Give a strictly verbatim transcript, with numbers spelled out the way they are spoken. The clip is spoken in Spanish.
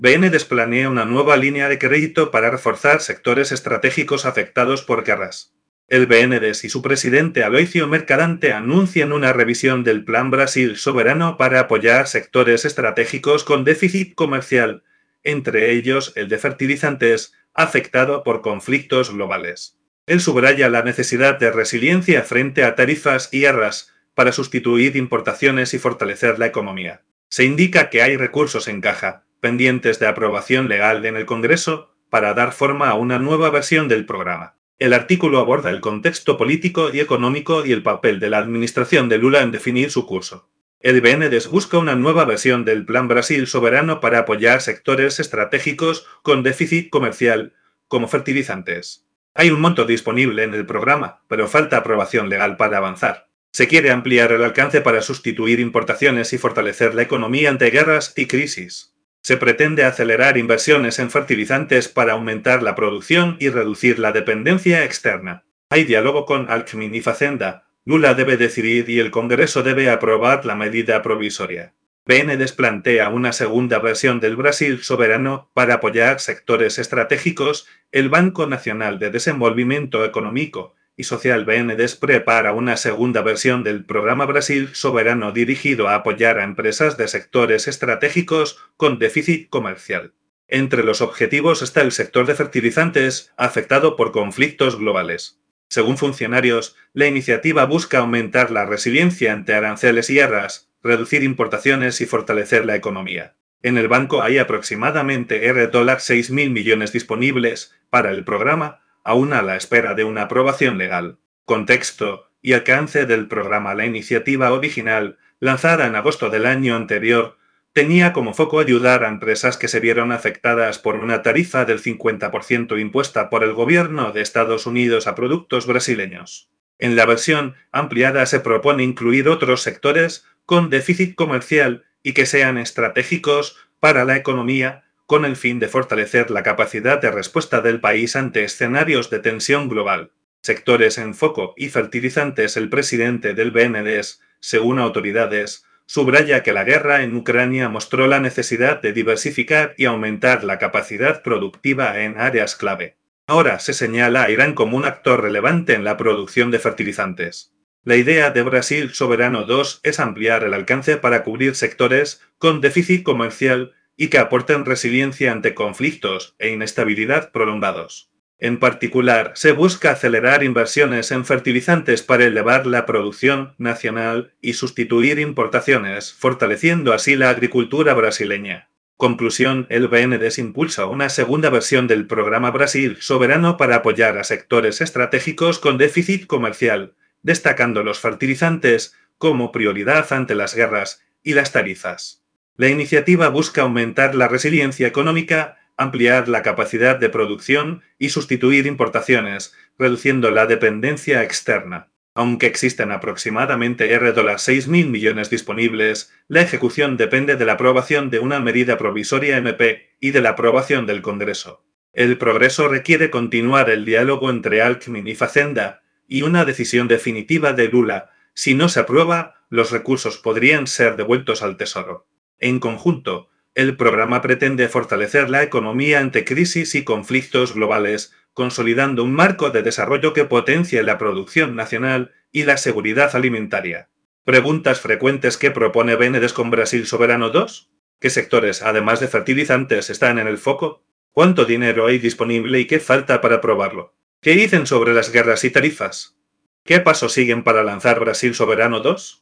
B N D E S planea una nueva línea de crédito para reforzar sectores estratégicos afectados por guerras. El B N D E S y su presidente Aloisio Mercadante anuncian una revisión del Plan Brasil Soberano para apoyar sectores estratégicos con déficit comercial, entre ellos el de fertilizantes, afectado por conflictos globales. Él subraya la necesidad de resiliencia frente a tarifas y guerras para sustituir importaciones y fortalecer la economía. Se indica que hay recursos en caja, pendientes de aprobación legal en el Congreso, para dar forma a una nueva versión del programa. El artículo aborda el contexto político y económico y el papel de la administración de Lula en definir su curso. El B N D E S busca una nueva versión del Plan Brasil Soberano para apoyar sectores estratégicos con déficit comercial, como fertilizantes. Hay un monto disponible en el programa, pero falta aprobación legal para avanzar. Se quiere ampliar el alcance para sustituir importaciones y fortalecer la economía ante guerras y crisis. Se pretende acelerar inversiones en fertilizantes para aumentar la producción y reducir la dependencia externa. Hay diálogo con Alckmin y Facenda. Lula debe decidir y el Congreso debe aprobar la medida provisoria. B N D E S plantea una segunda versión del Brasil Soberano para apoyar sectores estratégicos. El Banco Nacional de Desenvolvimiento Económico y Social B N D E S prepara una segunda versión del programa Brasil Soberano dirigido a apoyar a empresas de sectores estratégicos con déficit comercial. Entre los objetivos está el sector de fertilizantes, afectado por conflictos globales. Según funcionarios, la iniciativa busca aumentar la resiliencia ante aranceles y guerras, reducir importaciones y fortalecer la economía. En el banco hay aproximadamente seis mil millones disponibles para el programa, aún a la espera de una aprobación legal. Contexto y alcance del programa. La iniciativa original, lanzada en agosto del año anterior, tenía como foco ayudar a empresas que se vieron afectadas por una tarifa del cincuenta por ciento impuesta por el gobierno de Estados Unidos a productos brasileños. En la versión ampliada se propone incluir otros sectores con déficit comercial y que sean estratégicos para la economía, con el fin de fortalecer la capacidad de respuesta del país ante escenarios de tensión global. Sectores en foco y fertilizantes. El presidente del B N D E S, según autoridades, subraya que la guerra en Ucrania mostró la necesidad de diversificar y aumentar la capacidad productiva en áreas clave. Ahora se señala a Irán como un actor relevante en la producción de fertilizantes. La idea de Brasil Soberano dos es ampliar el alcance para cubrir sectores con déficit comercial y que aporten resiliencia ante conflictos e inestabilidad prolongados. En particular, se busca acelerar inversiones en fertilizantes para elevar la producción nacional y sustituir importaciones, fortaleciendo así la agricultura brasileña. Conclusión: el B N D E S impulsa una segunda versión del programa Brasil Soberano para apoyar a sectores estratégicos con déficit comercial, destacando los fertilizantes como prioridad ante las guerras y las tarifas. La iniciativa busca aumentar la resiliencia económica, ampliar la capacidad de producción y sustituir importaciones, reduciendo la dependencia externa. Aunque existen aproximadamente seis mil millones disponibles, la ejecución depende de la aprobación de una medida provisoria M P y de la aprobación del Congreso. El progreso requiere continuar el diálogo entre Alckmin y Facenda y una decisión definitiva de Lula. Si no se aprueba, los recursos podrían ser devueltos al Tesoro. En conjunto, el programa pretende fortalecer la economía ante crisis y conflictos globales, consolidando un marco de desarrollo que potencie la producción nacional y la seguridad alimentaria. Preguntas frecuentes: ¿qué propone B N D E S con Brasil Soberano dos? ¿Qué sectores, además de fertilizantes, están en el foco? ¿Cuánto dinero hay disponible y qué falta para aprobarlo? ¿Qué dicen sobre las guerras y tarifas? ¿Qué pasos siguen para lanzar Brasil Soberano dos?